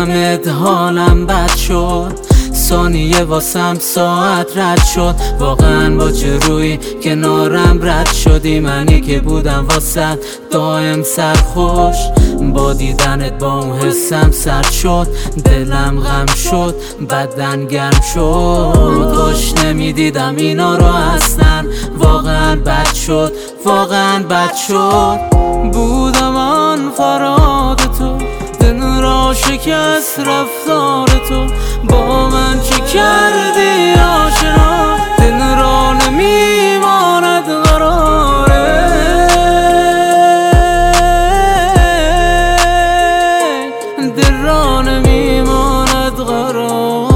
دیدمت حالم بد شد، ثانیه واسم ساعت رد شد. واقعا با چه روی کنارم رد شدی، منی که بودم واسط دائم سرخوش. با دیدنت با اون حسم سرد شد، دلم غم شد، بدن گرم شد. کاش نمیدیدم اینا رو اصلا، واقعا بد شد، واقعا بد شد. بودم آن فراد تو، دل را شکست رفتار تو. با من چه کردی آشنا، دل را نمیماند قراره. دل را نمیماند قرار.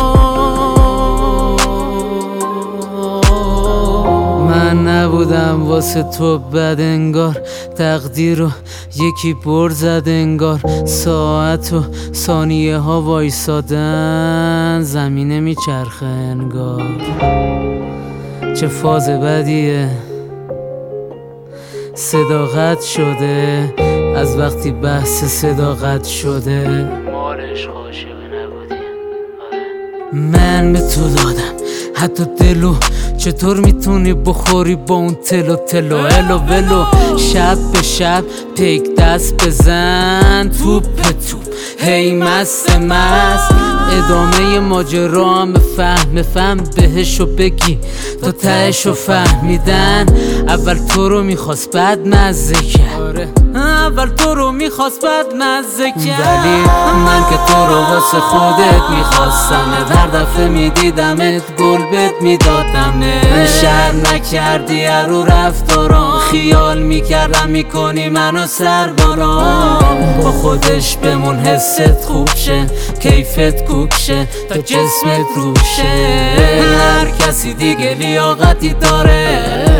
من نبودم واسه تو بد انگار، تقدیر رو یکی بر زد انگار. ساعت و ثانیه ها وایسادن، زمینه میچرخه انگار. چه فاز بدیه، صداقت شده از وقتی بحث صداقت شده. مال عشق عاشقی نبودی. من به تو دادم حتی دلو، چطور میتونی بخوری با اون تلو تلو الو ولو. شب به شب پیک دست بزن، توپ توپ هی مست مست. ادامه ماجرا هم فهم بهشو بگی تا تهشو فهمیدن. اول تو رو میخواست بعد مزه کرد، اول تو رو میخواست بعد مزه کرد. ولی من که تو رو واسه خودت میخواستم، هر دفعه میدیدمت گل بهت میدادم. شر نکردی رو رفتارام، خیال میکردم میکنی منو سربارام. با خودش بمون حست خوب شه، کیفت کوک شه تا جسمت روشه. هر کسی دیگه لیاقتی داره.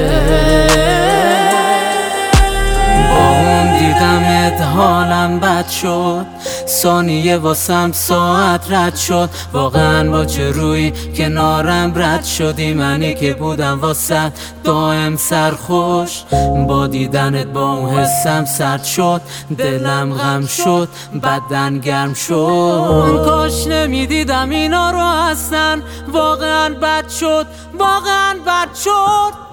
با اون دیدمت حالم بد شد، ثانیه واسم ساعت رد شد. واقعا با چه روی کنارم رد شدی، منی که بودم واسط دائم سرخوش. با دیدنت با اون حسم سرد شد، دلم غم شد، بدن گرم شد. کاش نمیدیدم اینا رو اصلا، واقعا بد شد، واقعا بد شد.